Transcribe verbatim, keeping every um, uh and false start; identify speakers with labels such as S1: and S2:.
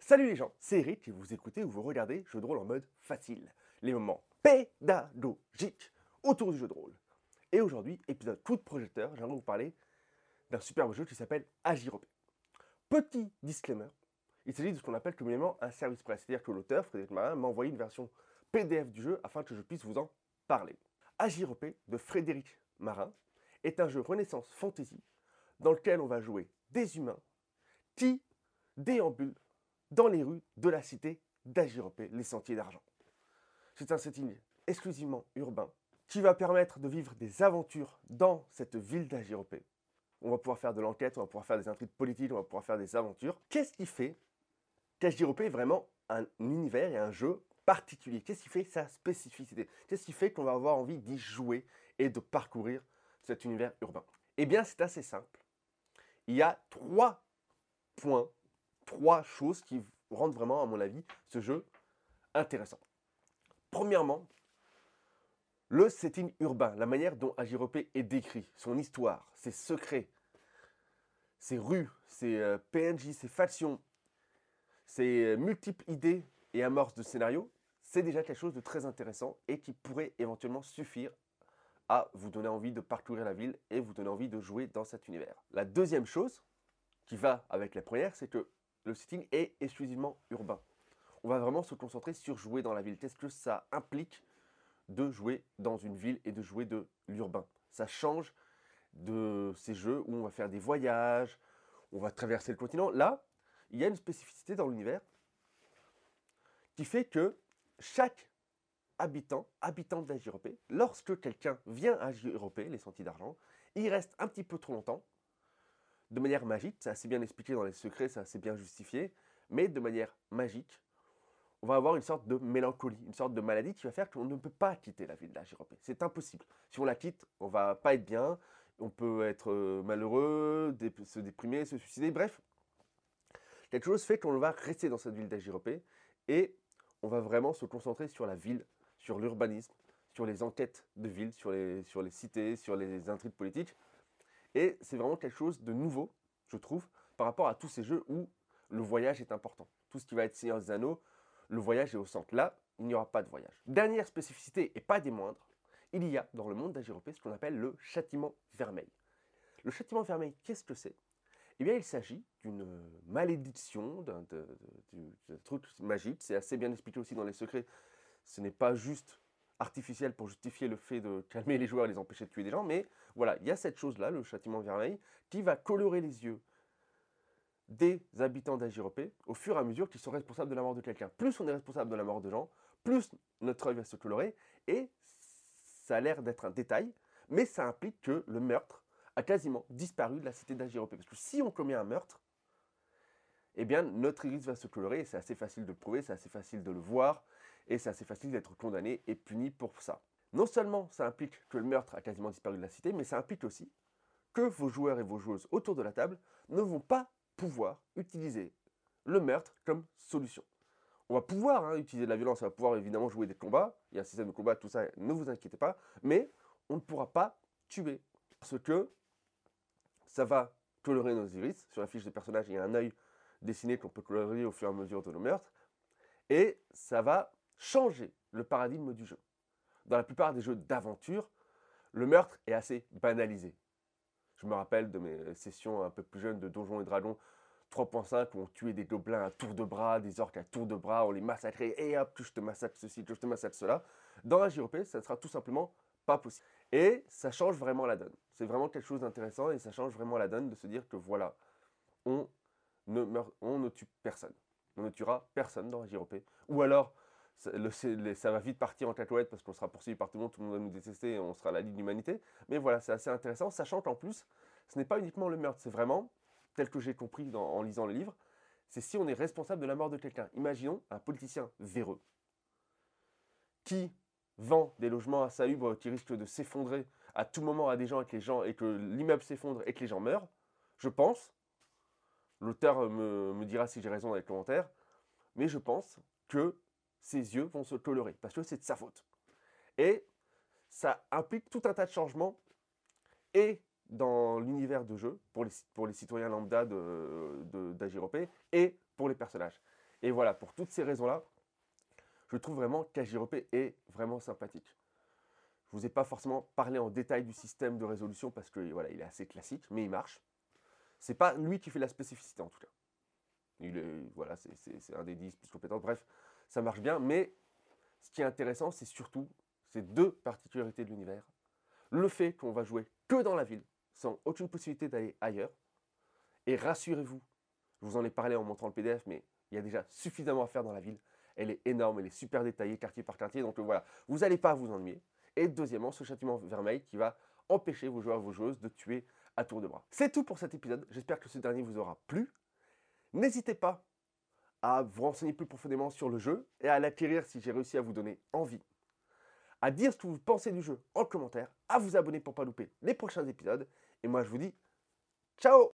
S1: Salut les gens, c'est Eric et vous écoutez ou vous regardez Jeux de rôle en mode facile. Les moments pédagogiques autour du jeu de rôle. Et aujourd'hui, épisode coup de projecteur, j'aimerais vous parler d'un superbe jeu qui s'appelle Agiropé. Petit disclaimer, il s'agit de ce qu'on appelle communément un service presse, c'est-à-dire que l'auteur, Frédéric Marin, m'a envoyé une version P D F du jeu afin que je puisse vous en parler. Agiropé de Frédéric Marin est un jeu Renaissance Fantasy dans lequel on va jouer des humains qui déambulent dans les rues de la cité d'Agiropé, les Sentiers d'Argent. C'est un setting exclusivement urbain qui va permettre de vivre des aventures dans cette ville d'Agiropé. On va pouvoir faire de l'enquête, on va pouvoir faire des intrigues politiques, on va pouvoir faire des aventures. Qu'est-ce qui fait qu'Agiropé est vraiment un univers et un jeu particulier? Qu'est-ce qui fait sa spécificité? Qu'est-ce qui fait qu'on va avoir envie d'y jouer et de parcourir cet univers urbain? Eh bien, c'est assez simple. Il y a trois points, trois choses qui rendent vraiment, à mon avis, ce jeu intéressant. Premièrement, le setting urbain, la manière dont Agiropé est décrit, son histoire, ses secrets, ses rues, ses euh, P N J, ses factions, ses euh, multiples idées et amorces de scénario, c'est déjà quelque chose de très intéressant et qui pourrait éventuellement suffire à vous donner envie de parcourir la ville et vous donner envie de jouer dans cet univers. La deuxième chose qui va avec la première, c'est que le setting est exclusivement urbain. On va vraiment se concentrer sur jouer dans la ville. Qu'est-ce que ça implique de jouer dans une ville et de jouer de l'urbain? Ça change de ces jeux où on va faire des voyages, on va traverser le continent. Là, il y a une spécificité dans l'univers qui fait que chaque habitant, habitant d'Agiropé, lorsque quelqu'un vient à Agiropé, les Sentiers d'Argent, il reste un petit peu trop longtemps, de manière magique, c'est assez bien expliqué dans les secrets, c'est assez bien justifié, mais de manière magique, on va avoir une sorte de mélancolie, une sorte de maladie qui va faire qu'on ne peut pas quitter la ville d'Agiropé. C'est impossible. Si on la quitte, on va pas être bien, on peut être malheureux, dé se déprimer, se suicider, bref. Quelque chose fait qu'on va rester dans cette ville d'Agiropé et on va vraiment se concentrer sur la ville, sur l'urbanisme, sur les enquêtes de ville, sur les, sur les cités, sur les intrigues politiques. Et c'est vraiment quelque chose de nouveau, je trouve, par rapport à tous ces jeux où le voyage est important. Tout ce qui va être Seigneur des Anneaux, le voyage est au centre. Là, il n'y aura pas de voyage. Dernière spécificité, et pas des moindres, il y a dans le monde d'Agiropé ce qu'on appelle le châtiment vermeil. Le châtiment vermeil, qu'est-ce que c'est? Eh bien, il s'agit d'une malédiction, d'un truc magique. C'est assez bien expliqué aussi dans les secrets. Ce n'est pas juste artificiel pour justifier le fait de calmer les joueurs et les empêcher de tuer des gens, mais voilà, il y a cette chose-là, le châtiment vermeil, qui va colorer les yeux des habitants d'Agiropé au fur et à mesure qu'ils sont responsables de la mort de quelqu'un. Plus on est responsable de la mort de gens, plus notre œil va se colorer, et ça a l'air d'être un détail, mais ça implique que le meurtre a quasiment disparu de la cité d'Agiropé. Parce que si on commet un meurtre, eh bien notre iris va se colorer, et c'est assez facile de le prouver, c'est assez facile de le voir, et c'est assez facile d'être condamné et puni pour ça. Non seulement ça implique que le meurtre a quasiment disparu de la cité, mais ça implique aussi que vos joueurs et vos joueuses autour de la table ne vont pas pouvoir utiliser le meurtre comme solution. On va pouvoir hein, utiliser de la violence, on va pouvoir évidemment jouer des combats, il y a un système de combat, tout ça, ne vous inquiétez pas, mais on ne pourra pas tuer, parce que ça va colorer nos iris. Sur la fiche de personnage, il y a un œil dessiné qu'on peut colorer au fur et à mesure de nos meurtres, et ça va changer le paradigme du jeu. Dans la plupart des jeux d'aventure, le meurtre est assez banalisé. Je me rappelle de mes sessions un peu plus jeunes de Donjons et Dragons trois point cinq où on tuait des gobelins à tour de bras, des orques à tour de bras, on les massacrait, et hop, je te massacre ceci, je te massacre cela. Dans Agiropé, ça ne sera tout simplement pas possible. Et ça change vraiment la donne. C'est vraiment quelque chose d'intéressant et ça change vraiment la donne de se dire que voilà, on ne, meurt, on ne tue personne. On ne tuera personne dans Agiropé. Ou alors, ça, le, ça va vite partir en cacahuète parce qu'on sera poursuivi par tout le monde, tout le monde va nous détester et on sera la Ligue de l'Humanité. Mais voilà, c'est assez intéressant, sachant qu'en plus, ce n'est pas uniquement le meurtre, c'est vraiment, tel que j'ai compris dans, en lisant le livre, c'est si on est responsable de la mort de quelqu'un. Imaginons un politicien véreux qui vend des logements insalubres qui risquent de s'effondrer à tout moment à des gens et que, les gens, et que l'immeuble s'effondre et que les gens meurent. Je pense, l'auteur me, me dira si j'ai raison dans les commentaires, mais je pense que ses yeux vont se colorer, parce que c'est de sa faute. Et ça implique tout un tas de changements, et dans l'univers de jeu, pour les, pour les citoyens lambda d'Agiropé, et pour les personnages. Et voilà, pour toutes ces raisons-là, je trouve vraiment qu'Agiropé est vraiment sympathique. Je ne vous ai pas forcément parlé en détail du système de résolution parce que voilà, il est assez classique, mais il marche. C'est pas lui qui fait la spécificité en tout cas. Il est, voilà, c'est un des dix plus compétents. Bref, ça marche bien, mais ce qui est intéressant, c'est surtout ces deux particularités de l'univers. Le fait qu'on va jouer que dans la ville, sans aucune possibilité d'aller ailleurs. Et rassurez-vous, je vous en ai parlé en montrant le P D F, mais il y a déjà suffisamment à faire dans la ville. Elle est énorme, elle est super détaillée, quartier par quartier, donc euh, voilà, vous n'allez pas vous ennuyer. Et deuxièmement, ce châtiment vermeil qui va empêcher vos joueurs et vos joueuses de tuer à tour de bras. C'est tout pour cet épisode, j'espère que ce dernier vous aura plu. N'hésitez pas à vous renseigner plus profondément sur le jeu et à l'acquérir si j'ai réussi à vous donner envie. À dire ce que vous pensez du jeu en commentaire, à vous abonner pour ne pas louper les prochains épisodes. Et moi je vous dis ciao!